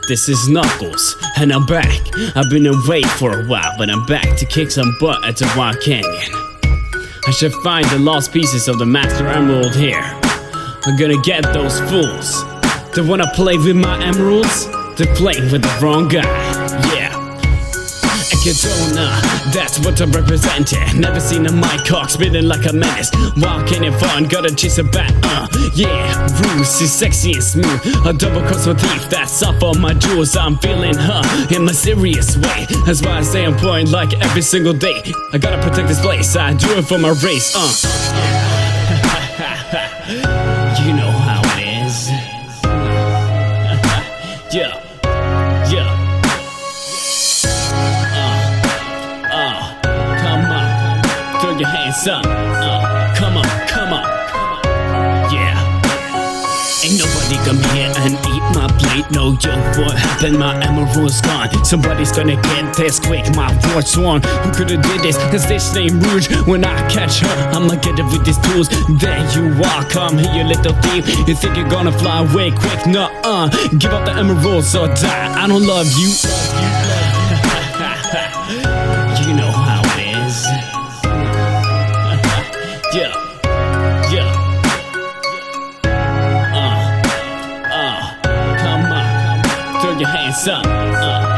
This is Knuckles, and I'm back. I've been away for a while, but I'm back to kick some butt at the Wild Canyon. I should find the lost pieces of the Master Emerald here. I'm gonna get those fools. They wanna play with my emeralds? They're playing with the wrong guy, yeah. Echidna, that's what I'm representing. Never seen a mic cock spitting like a menace. Walking in fun, gotta chase a bat, yeah. Bruce is sexy and smooth. A double cross with thief, that's up on my jewels. I'm feeling her in my serious way. That's why I stay on point like every single day. I gotta protect this place, I do it for my race, You know how it is. Yeah. Your hands up, come on, yeah. Ain't nobody come here and eat my plate. No, yo, what happened? My emerald's gone. Somebody's gonna get this quick. My word sworn. Who could've did this? Cause this ain't Rouge. When I catch her, I'ma get it with these tools. There you are, come here, you little thief. You think you're gonna fly away quick? Nuh-uh. Give up the emeralds or die. I don't love you. You know how it is. Yeah. Come on, throw your hands up,